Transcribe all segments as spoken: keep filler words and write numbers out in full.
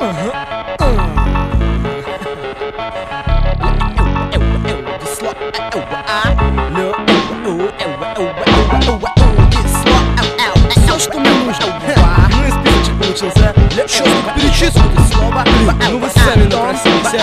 Все, что мне нужно. Ну и списочек получился. Что тут перечислить? Ну вы сами напросились.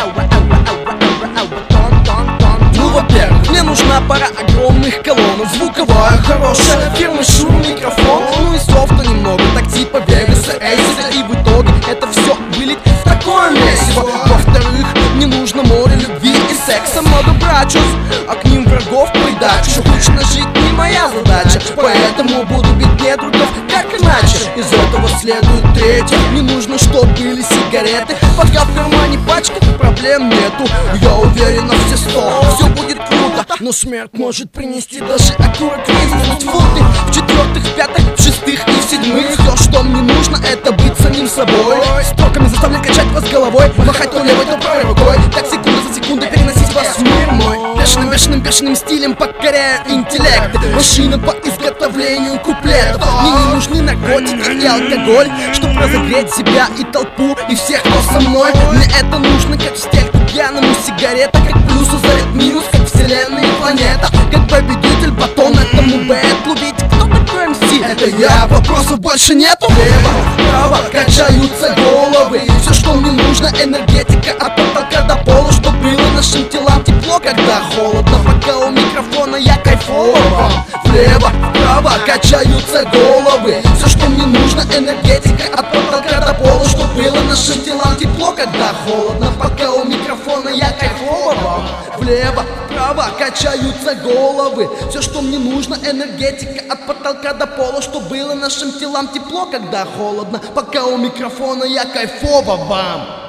Ну, во-первых, мне нужна пара огромных колонн, звуковая хорошая фирмы Шур микрофон. Ну и софта немного, так типа Вегаса, Эйсера. И в итоге это все вылить в такое месиво. Во-вторых, мне нужно море любви и секса, много брачус, а к ним врагов придачу. Скучно жить не моя задача, поэтому буду бить недругов, как иначе. Из этого следует третье: мне нужно, чтобы были сигареты. Пока в кармане пачка, проблем нету. Я уверен на все сто, все будет круто, но смерть может принести даже аккурат кризис. Футы. В-четвертых, в-пятых, в-шестых и в-седьмых, все, что мне нужно, это быть самим собой. Строками заставлять качать вас головой, махать то левой, то правой рукой, так секунда за секундой переносить вас в мир мой. Бешеным, бешеным, бешеным стилем покоряю интеллект. Машина по изготовлению куплетов. Мне не нужны наркотики и алкоголь, чтобы разогреть себя и толпу, и всех, кто со мной. Мне это нужно как стиль к пьяному сигарета, как плюс заряд минус, как вселенная и планета. Как победитель батон этому бэтлу, ведь кто такой эм си? Это я, вопросов больше нету. Лево, вправо, качаются головы. Все, что мне нужно, энергетика от потолка до пола, чтоб было нашим телам тепло, когда холодно. Пока у микрофона я кайфово вам. Влево, вправо, качаются головы. Все, что мне нужно, энергетика от потолка до пола, чтоб было нашим телам тепло, когда холодно. Пока у микрофона я кайфово вам. Влево, вправо, качаются головы. Все, что мне нужно, энергетика от потолка до пола, чтоб было нашим телам тепло, когда холодно. Пока у микрофона я кайфово вам.